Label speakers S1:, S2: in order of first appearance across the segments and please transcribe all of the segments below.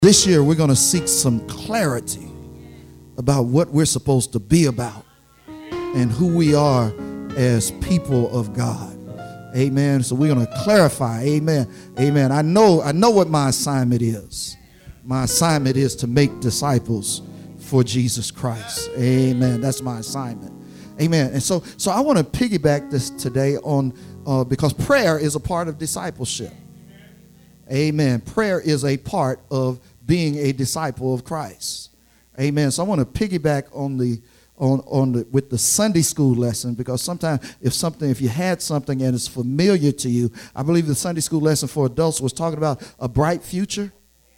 S1: This year, we're going to seek some clarity about what we're supposed to be about and who we are as people of God. Amen. So we're going to clarify. Amen. Amen. I know what my assignment is. My assignment is to make disciples for Jesus Christ. Amen. That's my assignment. Amen. And so I want to piggyback this today on because prayer is a part of discipleship. Amen. Prayer is a part of being a disciple of Christ. Amen. So I want to piggyback on with the Sunday school lesson, because sometimes if you had something and it's familiar to you, I believe the Sunday school lesson for adults was talking about a bright future.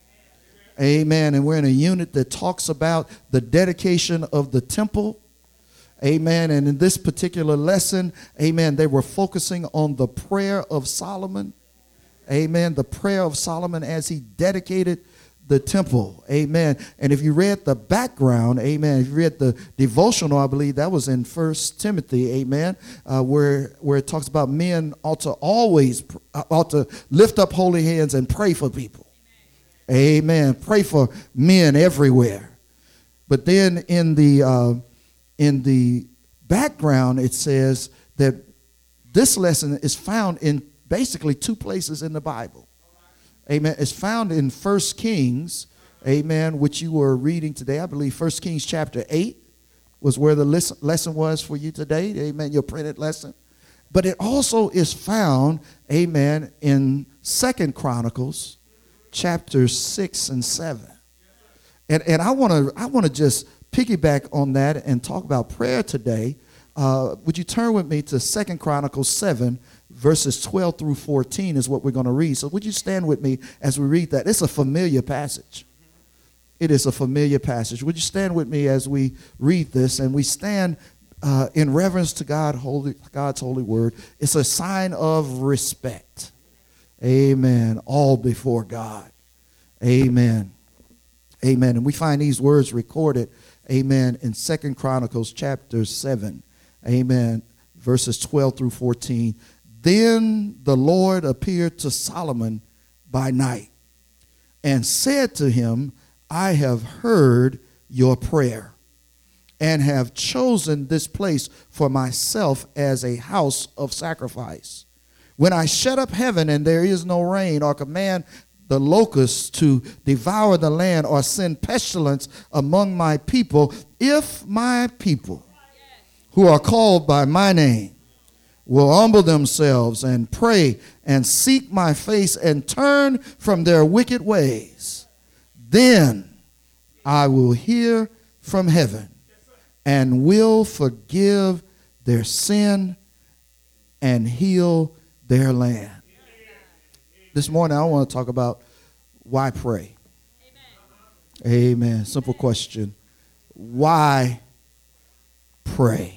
S1: Amen. And we're in a unit that talks about the dedication of the temple. Amen. And in this particular lesson, amen, they were focusing on the prayer of Solomon. Amen. The prayer of Solomon as he dedicated the temple. Amen. And if you read the background, amen, if you read the devotional, I believe that was in 1 Timothy, amen, where it talks about men ought to lift up holy hands and pray for people. Amen. Pray for men everywhere. But then in the background, it says that this lesson is found in basically two places in the Bible. Amen. It's found in 1 Kings, amen, which you were reading today. I believe 1 Kings chapter 8 was where the lesson was for you today. Amen. Your printed lesson. But it also is found, amen, in 2 Chronicles chapters 6 and 7. And I want to just piggyback on that and talk about prayer today. Would you turn with me to 2 Chronicles 7, verses 12 through 14 is what we're going to read. So would you stand with me as we read that? It's a familiar passage. It is a familiar passage. Would you stand with me as we read this? And we stand in reverence to God's holy word. It's a sign of respect. Amen. All before God. Amen. Amen. And we find these words recorded, amen, in 2 Chronicles chapter 7. Amen. Verses 12 through 14. Then the Lord appeared to Solomon by night and said to him, I have heard your prayer and have chosen this place for myself as a house of sacrifice. When I shut up heaven and there is no rain, or command the locusts to devour the land, or send pestilence among my people, if my people who are called by my name will humble themselves and pray and seek my face and turn from their wicked ways, then I will hear from heaven and will forgive their sin and heal their land. This morning I want to talk about why pray. Amen. Simple question. Why pray?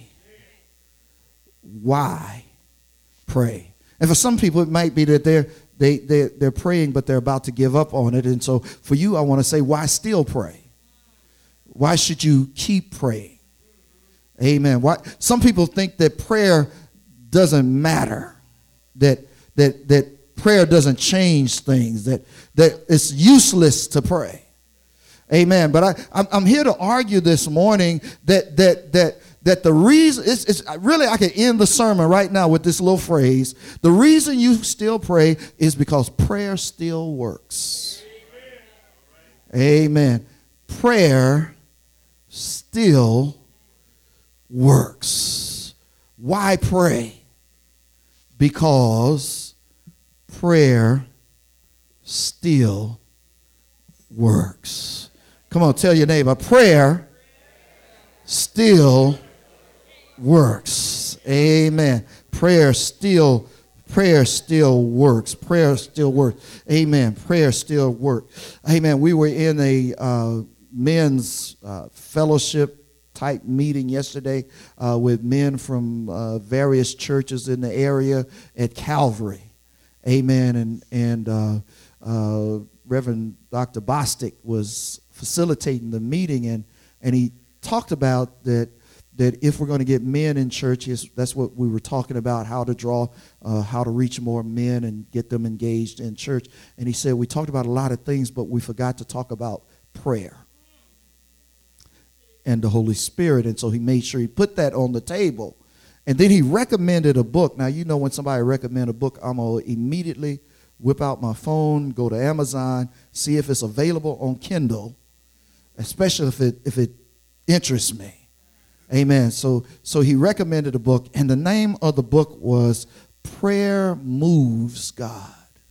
S1: Why pray? And for some people, it might be that they're praying, but they're about to give up on it. And so for you, I want to say, why still pray? Why should you keep praying? Amen. Why? Some people think that prayer doesn't matter, that prayer doesn't change things, that it's useless to pray. Amen. But I'm here to argue this morning that the reason, it's really, I can end the sermon right now with this little phrase. The reason you still pray is because prayer still works. Amen. Prayer still works. Why pray? Because prayer still works. Come on, tell your neighbor, prayer still works. Amen. Prayer still works. Prayer still works. Amen. Prayer still works. Amen. We were in a men's fellowship type meeting yesterday with men from various churches in the area at Calvary. Amen. And Reverend Dr. Bostic was facilitating the meeting, and he talked about that that if we're going to get men in churches, that's what we were talking about, how to reach more men and get them engaged in church. And he said, we talked about a lot of things, but we forgot to talk about prayer and the Holy Spirit. And so he made sure he put that on the table. And then he recommended a book. Now, you know, when somebody recommends a book, I'm going to immediately whip out my phone, go to Amazon, see if it's available on Kindle, especially if it interests me. Amen. So he recommended a book, and the name of the book was Prayer Moves God.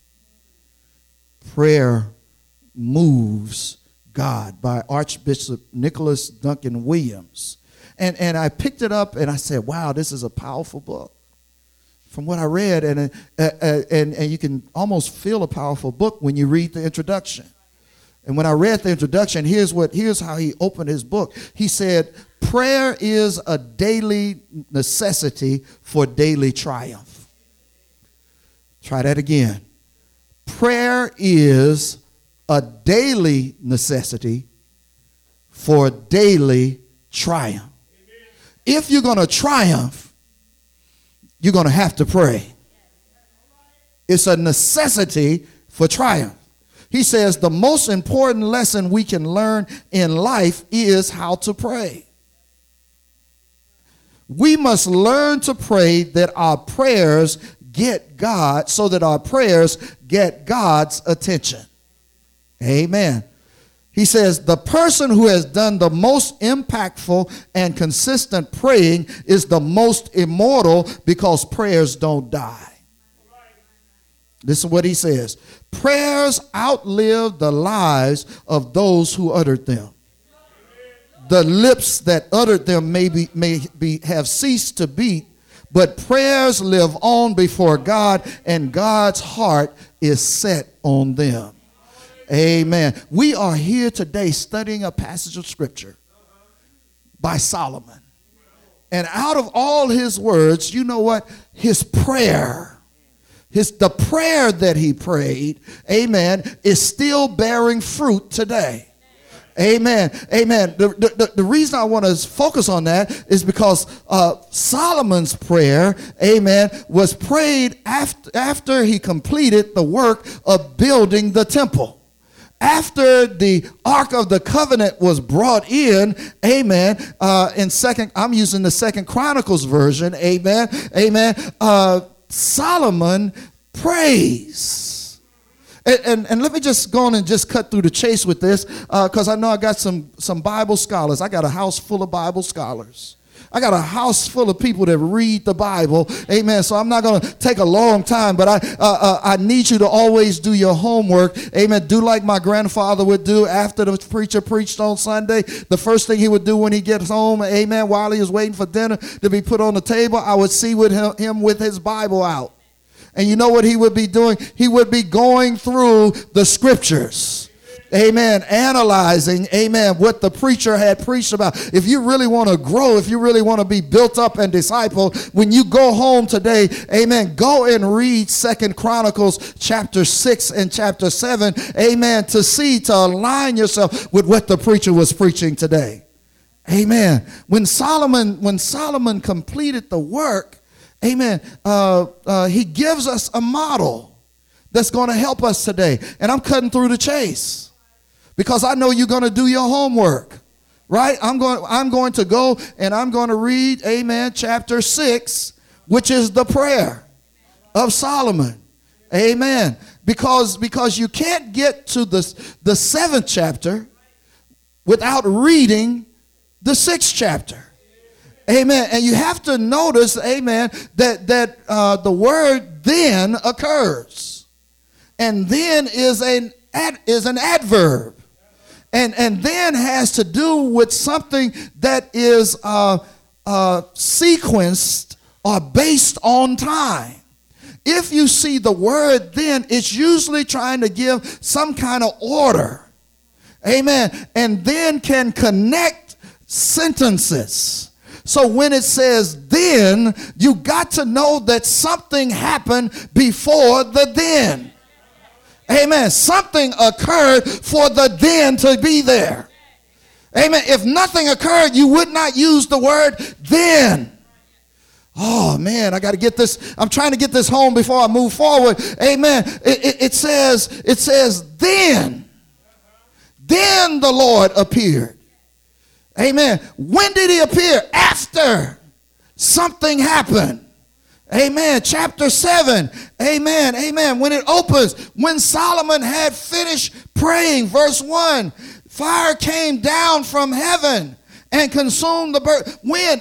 S1: Prayer Moves God by Archbishop Nicholas Duncan Williams. And I picked it up and I said, wow, this is a powerful book. From what I read, and you can almost feel a powerful book when you read the introduction. And when I read the introduction, here's how he opened his book. He said, prayer is a daily necessity for daily triumph. Try that again. Prayer is a daily necessity for daily triumph. If you're going to triumph, you're going to have to pray. It's a necessity for triumph. He says the most important lesson we can learn in life is how to pray. We must learn to pray that our prayers get God, so that our prayers get God's attention. Amen. He says the person who has done the most impactful and consistent praying is the most immortal, because prayers don't die. This is what he says. Prayers outlive the lives of those who uttered them. The lips that uttered them may have ceased to beat, but prayers live on before God, and God's heart is set on them. Amen. We are here today studying a passage of scripture by Solomon. And out of all his words, you know what? His prayer, the prayer that he prayed, amen, is still bearing fruit today. Amen. Amen. The reason I want to focus on that is because Solomon's prayer, amen, was prayed after he completed the work of building the temple. After the Ark of the Covenant was brought in, amen, I'm using the 2nd Chronicles version, amen, Solomon prays. And let me just go on and just cut through the chase with this, because I know I got some Bible scholars. I got a house full of Bible scholars. I got a house full of people that read the Bible. Amen. So I'm not going to take a long time, but I need you to always do your homework. Amen. Do like my grandfather would do after the preacher preached on Sunday. The first thing he would do when he gets home, amen, while he was waiting for dinner to be put on the table, I would see with him with his Bible out. And you know what he would be doing? He would be going through the scriptures. Amen. Analyzing, amen, what the preacher had preached about. If you really want to grow, if you really want to be built up and discipled, when you go home today, amen, go and read 2nd Chronicles chapter 6 and chapter 7, amen, to align yourself with what the preacher was preaching today. Amen. When Solomon completed the work, amen, he gives us a model that's going to help us today. And I'm cutting through the chase, because I know you're going to do your homework, right? I'm going to go and I'm going to read, amen, chapter 6, which is the prayer of Solomon. Amen. Because you can't get to the 7th chapter without reading the 6th chapter. Amen. And you have to notice, amen, that the word then occurs. And then is an adverb. And then has to do with something that is sequenced or based on time. If you see the word then, it's usually trying to give some kind of order. Amen. And then can connect sentences. So when it says then, you got to know that something happened before the then. Amen. Something occurred for the then to be there. Amen. If nothing occurred, you would not use the word then. Oh, man, I got to get this. I'm trying to get this home before I move forward. Amen. It says, then the Lord appeared. Amen. When did he appear? After something happened. Amen. Chapter 7. Amen. Amen. When it opens, when Solomon had finished praying, verse 1, fire came down from heaven and consumed the bird. When?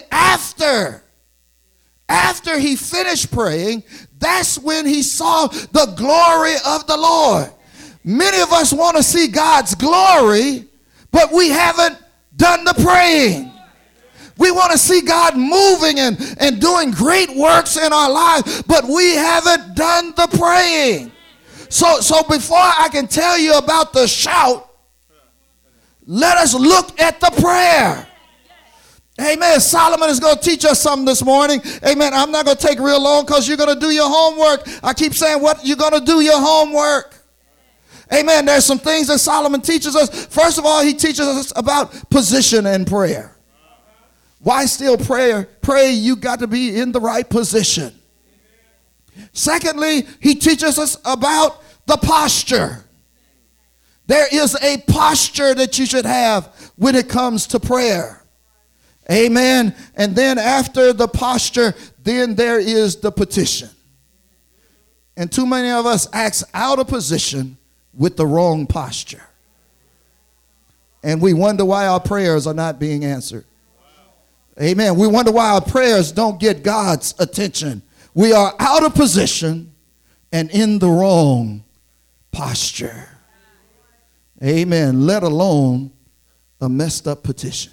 S1: After he finished praying, that's when he saw the glory of the Lord. Many of us want to see God's glory, but we haven't done the praying. We want to see God moving and doing great works in our lives, but we haven't done the praying. So before I can tell you about the shout, let us look at the prayer. Amen. Solomon is going to teach us something this morning. Amen. I'm not going to take real long because you're going to do your homework. I keep saying what you're going to do your homework. Amen. There's some things that Solomon teaches us. First of all, he teaches us about position and prayer. Why still pray? You got to be in the right position. Secondly, he teaches us about the posture. There is a posture that you should have when it comes to prayer. Amen. And then after the posture, then there is the petition. And too many of us act out of position with the wrong posture. And we wonder why our prayers are not being answered. Amen. We wonder why our prayers don't get God's attention. We are out of position and in the wrong posture. Amen. Let alone a messed up petition.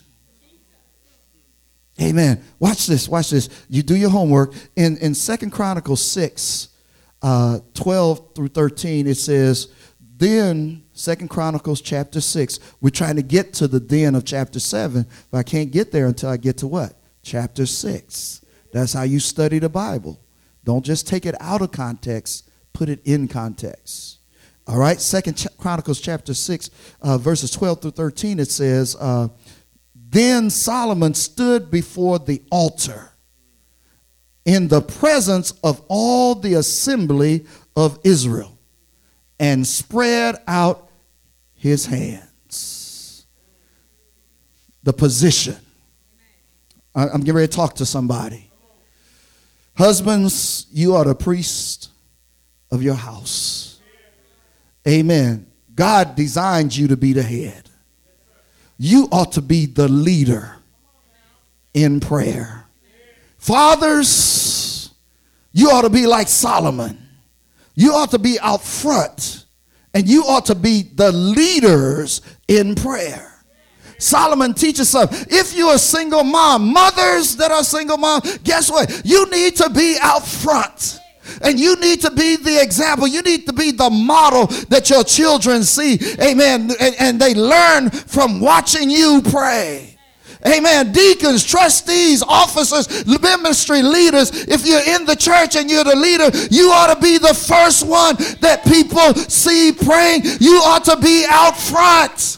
S1: Amen. Watch this. Watch this. You do your homework. In 2 Chronicles 6, 12 through 13, it says, then 2 Chronicles chapter 6. We're trying to get to the then of chapter 7, but I can't get there until I get to what? Chapter 6. That's how you study the Bible. Don't just take it out of context. Put it in context. All right. 2 Chronicles chapter 6, verses 12 through 13, it says, then Solomon stood before the altar in the presence of all the assembly of Israel and spread out his hands. The position. I'm getting ready to talk to somebody. Husbands, you are the priest of your house. Amen. God designed you to be the head. You ought to be the leader in prayer. Fathers, you ought to be like Solomon. You ought to be out front, and you ought to be the leaders in prayer. Solomon teaches something. If you're a single mom, mothers that are single moms, guess what? You need to be out front. And you need to be the example. You need to be the model that your children see. Amen. And they learn from watching you pray. Amen. Deacons, trustees, officers, ministry leaders, if you're in the church and you're the leader, you ought to be the first one that people see praying. You ought to be out front.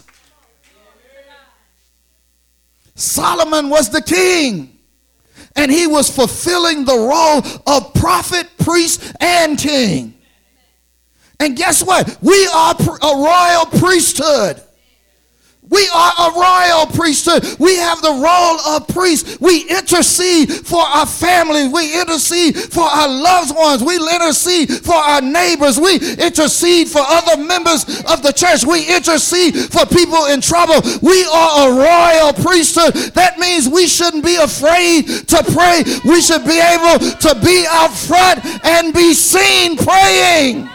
S1: Solomon was the king. And he was fulfilling the role of prophet, priest, and king. And guess what? We are a royal priesthood. We are a royal priesthood. We have the role of priest. We intercede for our family. We intercede for our loved ones. We intercede for our neighbors. We intercede for other members of the church. We intercede for people in trouble. We are a royal priesthood. That means we shouldn't be afraid to pray. We should be able to be out front and be seen praying.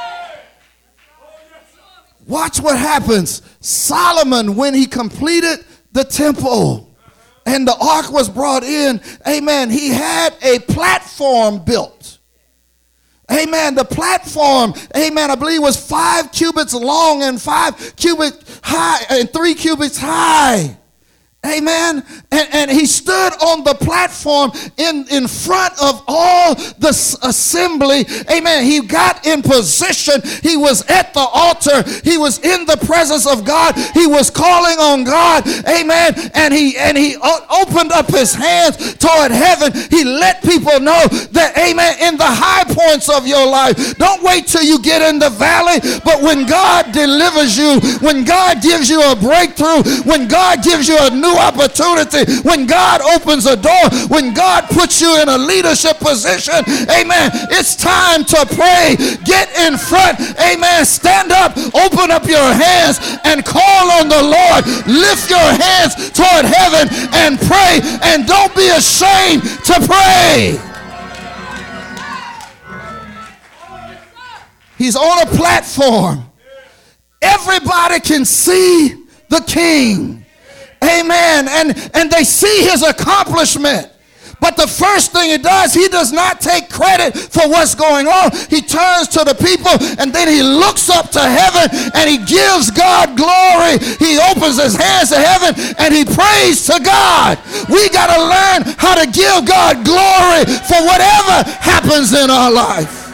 S1: Watch what happens. Solomon, when he completed the temple and the ark was brought in, amen, he had a platform built. Amen. The platform, amen, I believe was 5 cubits long and 5 cubits high and 3 cubits high. Amen. And he stood on the platform in front of all the assembly. Amen. He got in position. He was at the altar. He was in the presence of God. He was calling on God. Amen. And he opened up his hands toward heaven. He let people know that, amen, in the high points of your life, don't wait till you get in the valley, but when God delivers you, when God gives you a breakthrough, when God gives you a new opportunity, when God opens a door, when God puts you in a leadership position, amen, it's time to pray. Get in front, amen, stand up, open up your hands and call on the Lord. Lift your hands toward heaven and pray, and don't be ashamed to pray. He's on a platform. Everybody can see the king. Amen. And they see his accomplishment. But the first thing he does, he does not take credit for what's going on. He turns to the people and then he looks up to heaven and he gives God glory. He opens his hands to heaven and he prays to God. We got to learn how to give God glory for whatever happens in our life.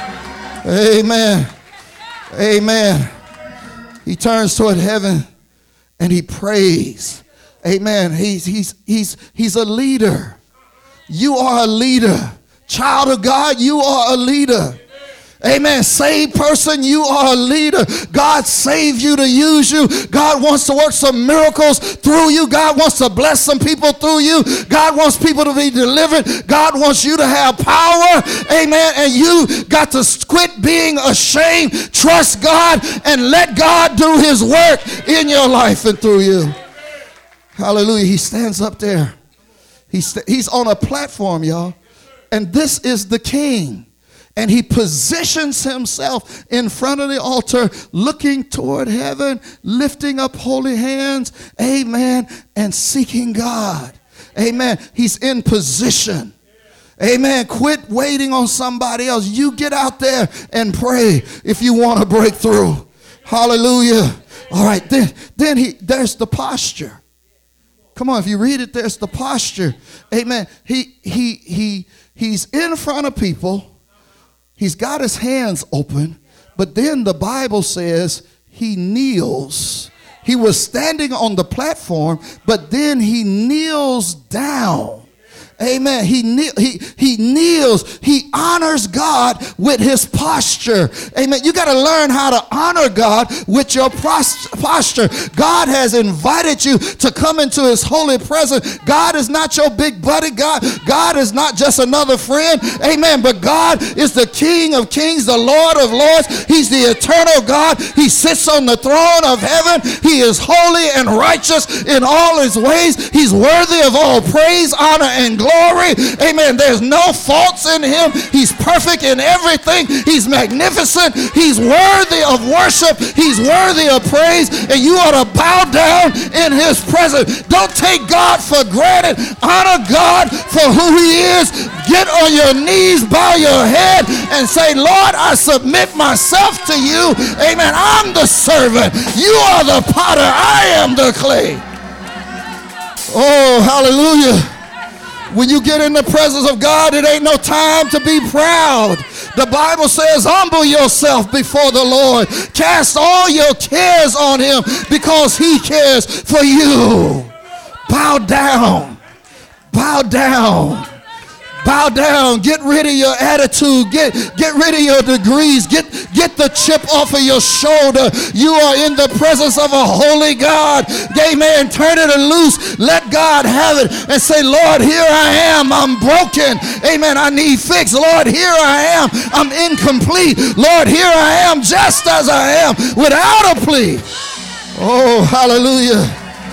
S1: Amen. Amen. He turns toward heaven and he prays. Amen. He's a leader. You are a leader. Child of God, you are a leader. Amen. Saved person, you are a leader. God saved you to use you. God wants to work some miracles through you. God wants to bless some people through you. God wants people to be delivered. God wants you to have power. Amen. And you got to quit being ashamed. Trust God and let God do his work in your life and through you. Hallelujah. He stands up there. He's on a platform, y'all. And this is the king. And he positions himself in front of the altar, looking toward heaven, lifting up holy hands, amen, and seeking God. Amen. He's in position. Amen. Quit waiting on somebody else. You get out there and pray if you want to break through. Hallelujah. All right, then there's the posture. Come on, if you read it, there's the posture. Amen. He's in front of people. He's got his hands open. But then the Bible says he kneels. He was standing on the platform, but then he kneels down. Amen. He kneels. He honors God with his posture. Amen. You got to learn how to honor God with your posture. God has invited you to come into his holy presence. God is not your big buddy. God is not just another friend. Amen. But God is the King of kings, the Lord of lords. He's the eternal God. He sits on the throne of heaven. He is holy and righteous in all his ways. He's worthy of all praise, honor, and glory. Amen. There's no faults in him. He's perfect in everything. He's magnificent. He's worthy of worship. He's worthy of praise. And you ought to bow down in his presence. Don't take God for granted. Honor God for who he is. Get on your knees, bow your head, and say, Lord, I submit myself to you. Amen. I'm the servant. You are the potter. I am the clay. Oh, hallelujah. When you get in the presence of God, it ain't no time to be proud. The Bible says, humble yourself before the Lord. Cast all your cares on him because he cares for you. Bow down. Bow down. Bow down. Get rid of your attitude. Get rid of your degrees. Get the chip off of your shoulder. You are in the presence of a holy God. Amen. Turn it loose. Let God have it and say, Lord, here I am. I'm broken. Amen. I need fix. Lord, here I am. I'm incomplete. Lord, here I am just as I am without a plea. Oh, hallelujah.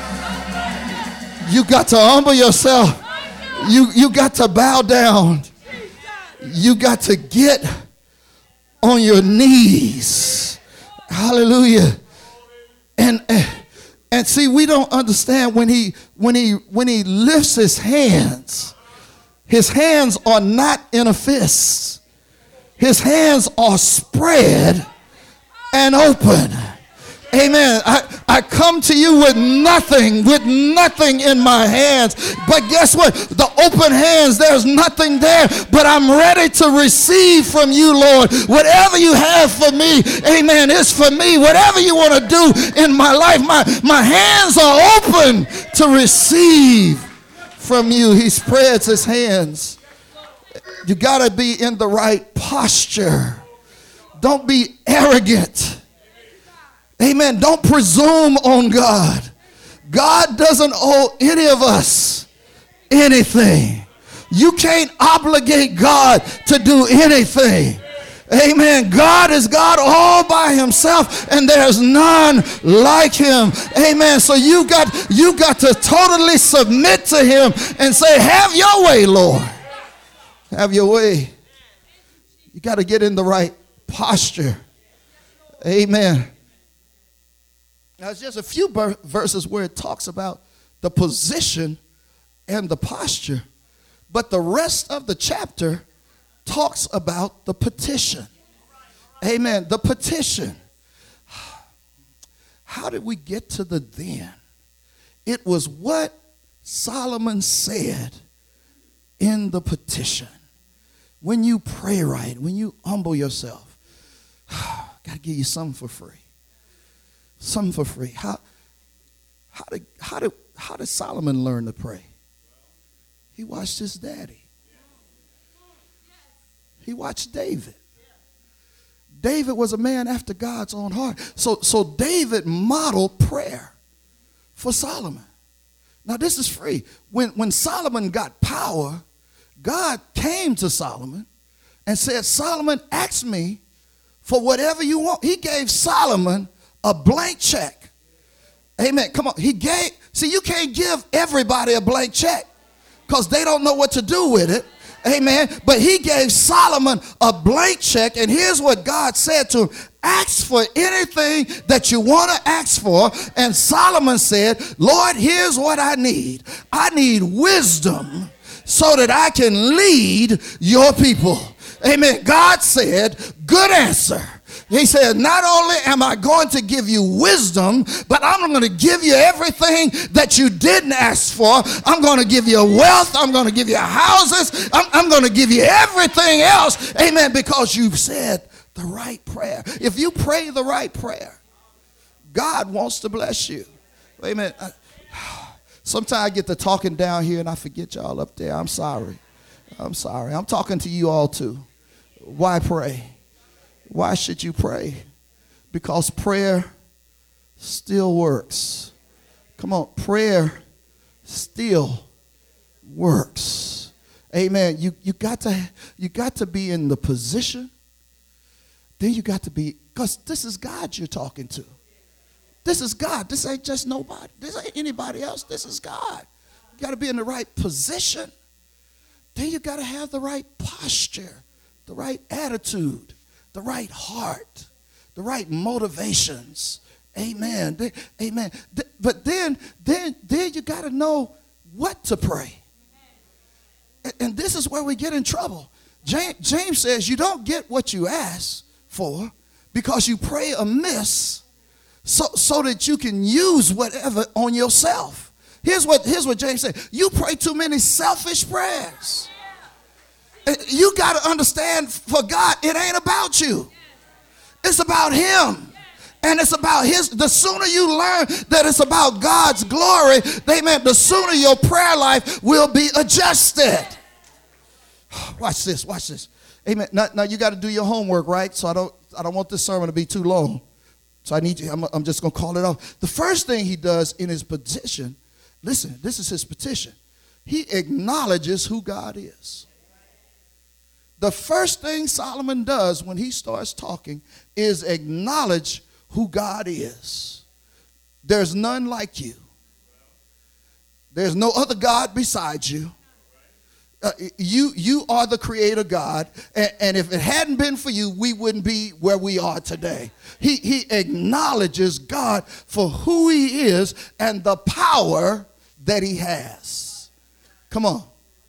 S1: You got to humble yourself. You got to bow down. You got to get on your knees. Hallelujah. And see, we don't understand when he lifts his hands are not in a fist. His hands are spread and open. Amen. I come to you with nothing in my hands. But guess what? The open hands, there's nothing there. But I'm ready to receive from you, Lord. Whatever you have for me, amen, is for me. Whatever you want to do in my life, my hands are open to receive from you. He spreads his hands. You got to be in the right posture. Don't be arrogant. Amen. Don't presume on God. God doesn't owe any of us anything. You can't obligate God to do anything. Amen. God is God all by himself, and there's none like him. Amen. So you got to totally submit to him and say, have your way, Lord. Have your way. You got to get in the right posture. Amen. Now, it's just a few verses where it talks about the position and the posture, but the rest of the chapter talks about the petition. Amen. The petition. How did we get to the then? It was what Solomon said in the petition. When you pray right, when you humble yourself, got to give you something for free. Something for free. How did Solomon learn to pray? He watched his daddy. He watched David. David was a man after God's own heart. So David modeled prayer for Solomon. Now this is free. When Solomon got power, God came to Solomon and said, Solomon, ask me for whatever you want. He gave Solomon a blank check. Amen. Come on. You can't give everybody a blank check because they don't know what to do with it. Amen. But he gave Solomon a blank check, and here's what God said to him. Ask for anything that you want to ask for. And Solomon said, Lord, here's what I need. I need wisdom so that I can lead your people. Amen. God said, good answer. He said, not only am I going to give you wisdom, but I'm going to give you everything that you didn't ask for. I'm going to give you wealth. I'm going to give you houses. I'm going to give you everything else. Amen. Because you've said the right prayer. If you pray the right prayer, God wants to bless you. Amen. Sometimes I get to talking down here and I forget y'all up there. I'm sorry. I'm talking to you all too. Why pray? Why should you pray? Because prayer still works. Come on, prayer still works. Amen. You got to be in the position. Then you got to be, because this is God you're talking to. This is God. This ain't just nobody. This ain't anybody else. This is God. You got to be in the right position. Then you got to have the right posture, the right attitude, the right heart, the right motivations. Amen. Amen. But then you got to know what to pray. And this is where we get in trouble. James says you don't get what you ask for because you pray amiss so that you can use whatever on yourself. Here's what James said. You pray too many selfish prayers. You got to understand, for God, it ain't about you. It's about him. And it's about the sooner you learn that it's about God's glory, amen, the sooner your prayer life will be adjusted. Watch this. Amen. Now you got to do your homework, right? So I don't want this sermon to be too long. So I'm just going to call it off. The first thing he does in his petition, listen, this is his petition. He acknowledges who God is. The first thing Solomon does when he starts talking is acknowledge who God is. There's none like you. There's no other God besides you. You are the creator God, and if it hadn't been for you, we wouldn't be where we are today. He acknowledges God for who he is and the power that he has. Come on.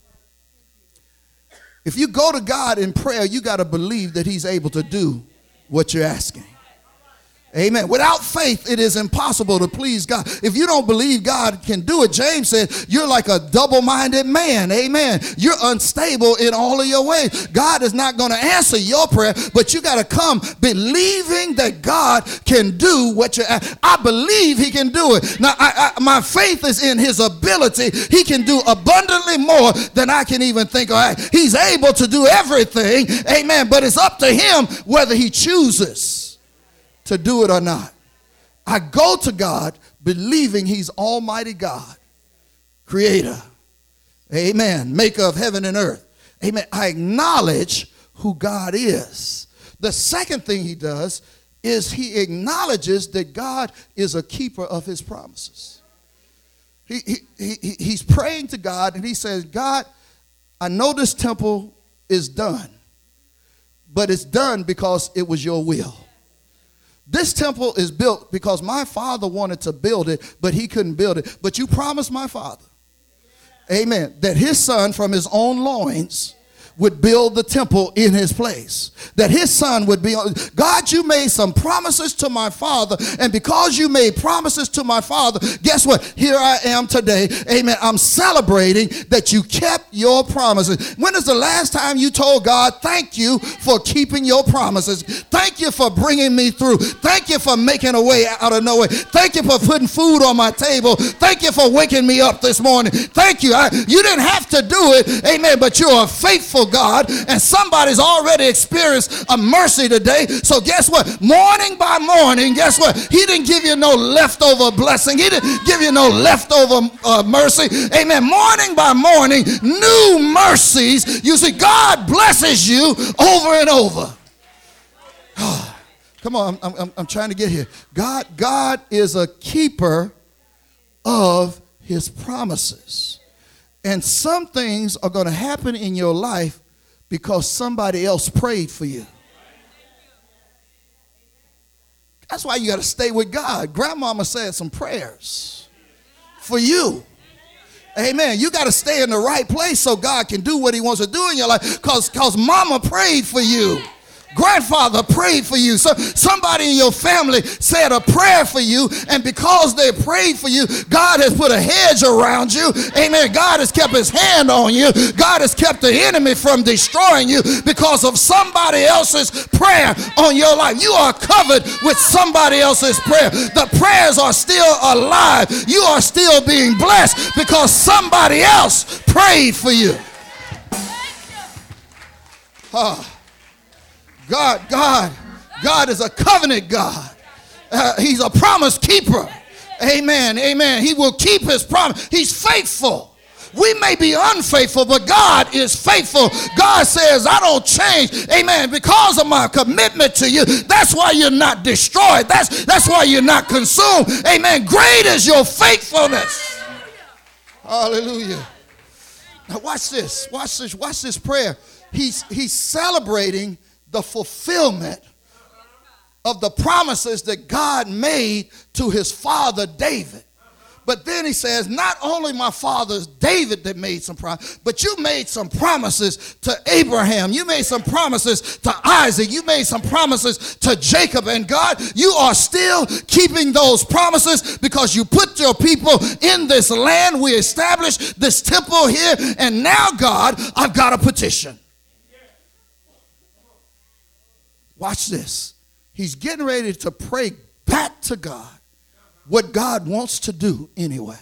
S1: If you go to God in prayer, you got to believe that he's able to do what you're asking. Amen. Without faith, it is impossible to please God. If you don't believe God can do it, James said, you're like a double-minded man. Amen. You're unstable in all of your ways. God is not going to answer your prayer, but you got to come believing that God can do what you ask. I believe he can do it. Now, my faith is in his ability. He can do abundantly more than I can even think or act. He's able to do everything. Amen. But it's up to him whether he chooses to do it or not. I go to God believing he's Almighty God, creator, amen, maker of heaven and earth. Amen. I acknowledge who God is. The second thing he does is he acknowledges that God is a keeper of his promises. He's praying to God and he says, God, I know this temple is done, but it's done because it was your will. This temple is built because my father wanted to build it, but he couldn't build it. But you promised my father, amen, that his son from his own loins would build the temple in his place. That his son would be on. God, you made some promises to my father, and because you made promises to my father, guess what? Here I am today. Amen. I'm celebrating that you kept your promises. When is the last time you told God, thank you for keeping your promises? Thank you for bringing me through. Thank you for making a way out of no way. Thank you for putting food on my table. Thank you for waking me up this morning. Thank you. You didn't have to do it. Amen. But you're a faithful God, and somebody's already experienced a mercy today. So guess what? Morning by morning, guess what? He didn't give you no leftover blessing. He didn't give you no leftover mercy. Amen. Morning by morning, new mercies. You see, God blesses you over and over. Come on, I'm trying to get here. God is a keeper of his promises. And some things are going to happen in your life because somebody else prayed for you. That's why you got to stay with God. Grandmama said some prayers for you. Amen. You got to stay in the right place so God can do what he wants to do in your life, because mama prayed for you. Grandfather prayed for you. So somebody in your family said a prayer for you, and because they prayed for you, God has put a hedge around you. Amen. God has kept his hand on you. God has kept the enemy from destroying you because of somebody else's prayer on your life. You are covered with somebody else's prayer. The prayers are still alive. You are still being blessed because somebody else prayed for you. God is a covenant God. He's a promise keeper. Amen. Amen. He will keep his promise. He's faithful. We may be unfaithful, but God is faithful. God says, I don't change. Amen. Because of my commitment to you, that's why you're not destroyed. That's why you're not consumed. Amen. Great is your faithfulness. Hallelujah. Now watch this. Watch this. Watch this prayer. He's celebrating the fulfillment of the promises that God made to his father David. But then he says, not only my father David that made some promises, but you made some promises to Abraham. You made some promises to Isaac. You made some promises to Jacob. And God, you are still keeping those promises because you put your people in this land. We established this temple here. And now, God, I've got a petition. Watch this. He's getting ready to pray back to God what God wants to do anyway.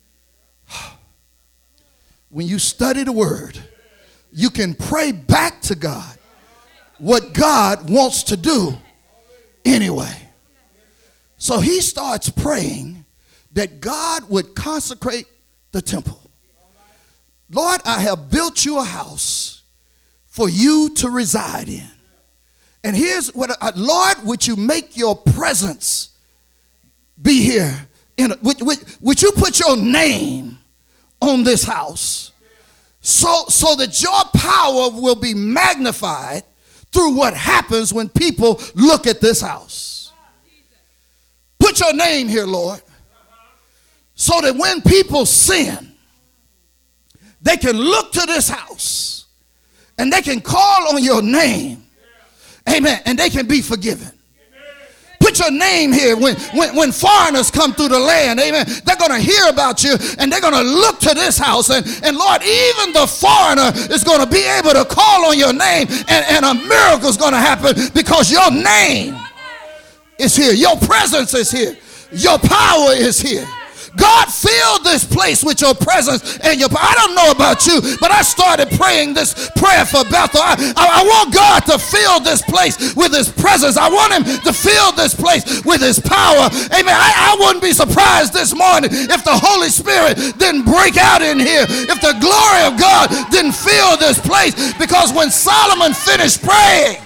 S1: When you study the word, you can pray back to God what God wants to do anyway. So he starts praying that God would consecrate the temple. Lord, I have built you a house for you to reside in. And here's what, Lord, would you make your presence be here? Would you put your name on this house so that your power will be magnified through what happens when people look at this house? Put your name here, Lord, so that when people sin, they can look to this house and they can call on your name. Amen. And they can be forgiven. put your name here when foreigners come through the land. Amen. They're going to hear about you, and they're going to look to this house. And Lord, even the foreigner is going to be able to call on your name, and a miracle is going to happen because your name is here. Your presence is here. Your power is here. God, fill this place with your presence and your power. I don't know about you, but I started praying this prayer for Bethel. I want God to fill this place with his presence. I want him to fill this place with his power. Amen. I wouldn't be surprised this morning if the Holy Spirit didn't break out in here, if the glory of God didn't fill this place, because when Solomon finished praying,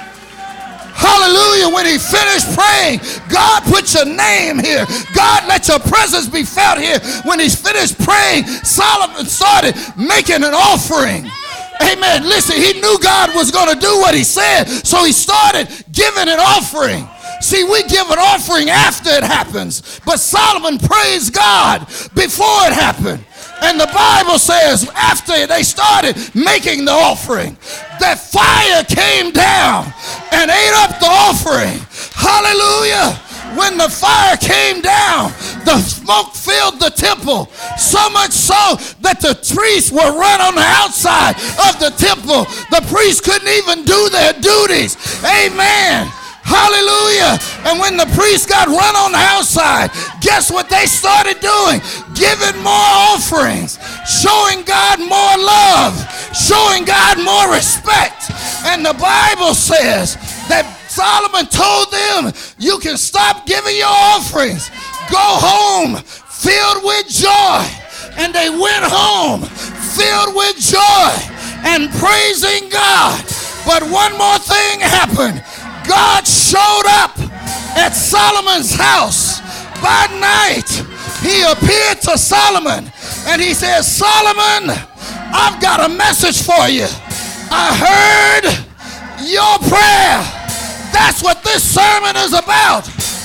S1: hallelujah, when he finished praying, God, put your name here. God, let your presence be felt here. When he's finished praying, Solomon started making an offering. Amen. Listen, he knew God was going to do what he said, so he started giving an offering. See, we give an offering after it happens, but Solomon praised God before it happened. And the Bible says after they started making the offering, that fire came down and ate up the offering. Hallelujah. When the fire came down, the smoke filled the temple, so much so that the priests were run on the outside of the temple. The priests couldn't even do their duties. Amen. Hallelujah. And when the priests got run on the outside, guess what they started doing? Giving more offerings, showing God more love, showing God more respect. And the Bible says that Solomon told them, you can stop giving your offerings. Go home filled with joy. And they went home filled with joy and praising God. But one more thing happened. God showed up at Solomon's house by night. He appeared to Solomon and he said, Solomon, I've got a message for you. I heard your prayer. That's what this sermon is about.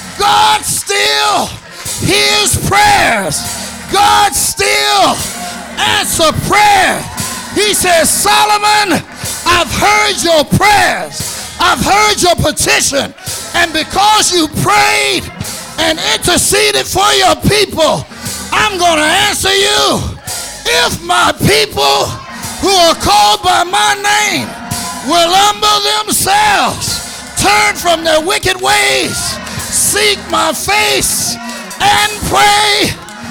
S1: God still hears prayers. God still answers prayer. He says, Solomon, I've heard your prayers. I've heard your petition, and because you prayed and interceded for your people, I'm going to answer you. If my people who are called by my name will humble themselves, turn from their wicked ways, seek my face, and pray,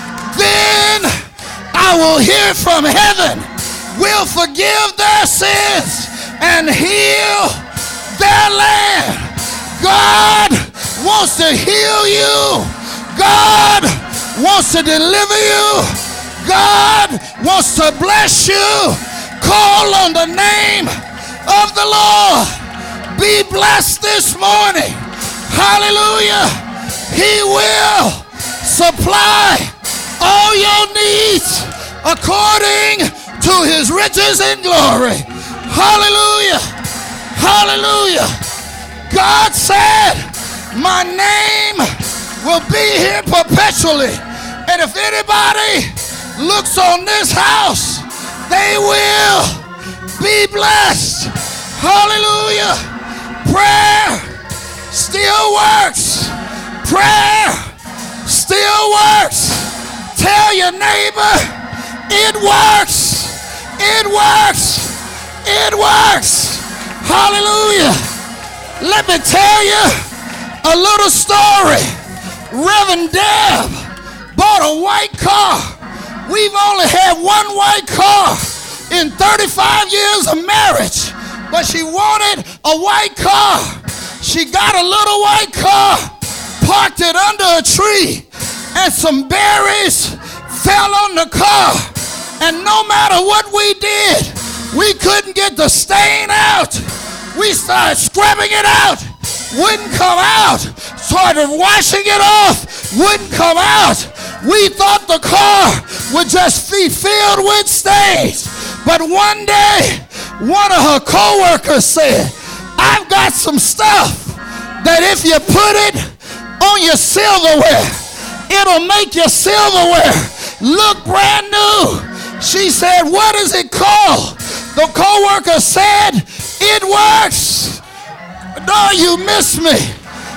S1: then I will hear from heaven, will forgive their sins, and heal their land. God wants to heal you. God wants to deliver you. God wants to bless you. Call on the name of the Lord. Be blessed this morning. Hallelujah. He will supply all your needs according to his riches and glory. Hallelujah. Hallelujah. God said, my name will be here perpetually. And if anybody looks on this house, they will be blessed. Hallelujah. Prayer still works. Prayer still works. Tell your neighbor, it works. It works. It works. Hallelujah. Let me tell you a little story. Reverend Deb bought a white car. We've only had one white car in 35 years of marriage, but she wanted a white car. She got a little white car, parked it under a tree, and some berries fell on the car. And no matter what we did, we couldn't get the stain out. We started scrubbing it out, wouldn't come out. Started washing it off, wouldn't come out. We thought the car would just be filled with stains. But one day, one of her co-workers said, I've got some stuff that if you put it on your silverware, it'll make your silverware look brand new. She said, what is it called? The co-worker said, it works. No, you missed me.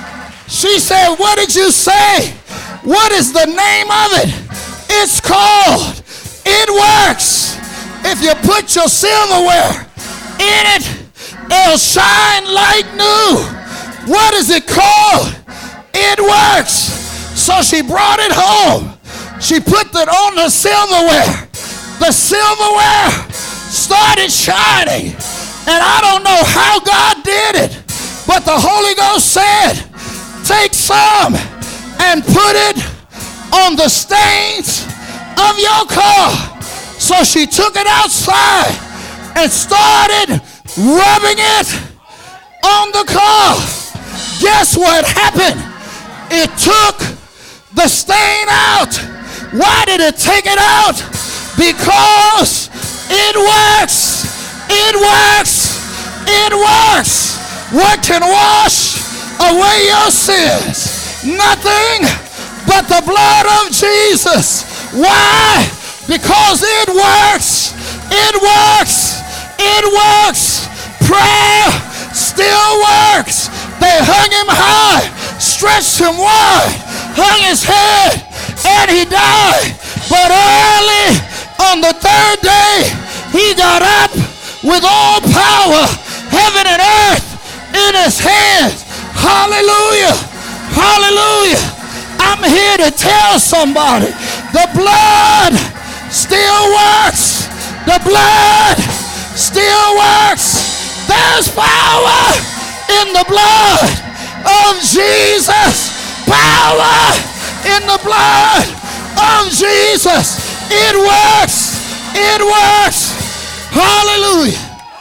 S1: She said, what did you say? What is the name of it? It's called It Works. If you put your silverware in it, it'll shine like new. What is it called? It Works. So she brought it home. She put it on the silverware. The silverware started shining. And I don't know how God did it, but the Holy Ghost said, take some and put it on the stains of your car. So she took it outside and started rubbing it on the car. Guess what happened? It took the stain out. Why did it take it out? Because it works. It works. It works. What can wash away your sins? Nothing but the blood of Jesus. Why? Because it works. It works. It works. Prayer still works. They hung him high, stretched him wide, hung his head, and he died. But early on the third day, he got up with all power, heaven and earth, in his hands. Hallelujah. Hallelujah. I'm here to tell somebody, the blood still works. The blood still works. There's power in the blood of Jesus. Power in the blood of Jesus. It works. It works. Hallelujah.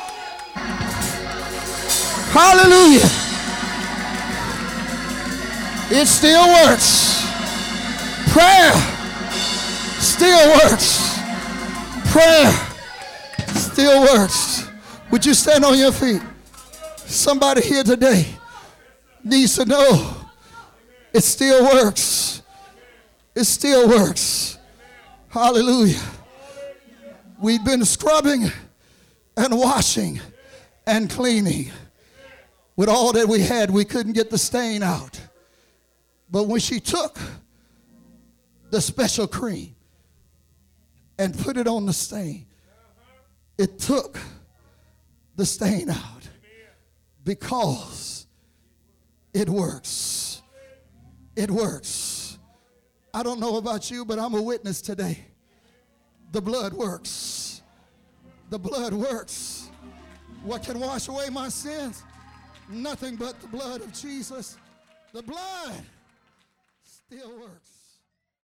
S1: Hallelujah. It still works. Prayer still works. Prayer still works. Would you stand on your feet? Somebody here today needs to know it still works. It still works. Hallelujah. We've been scrubbing and washing and cleaning. With all that we had, we couldn't get the stain out. But when she took the special cream and put it on the stain, it took the stain out because it works. It works. I don't know about you, but I'm a witness today. The blood works. The blood works. What can wash away my sins? Nothing but the blood of Jesus. The blood still works.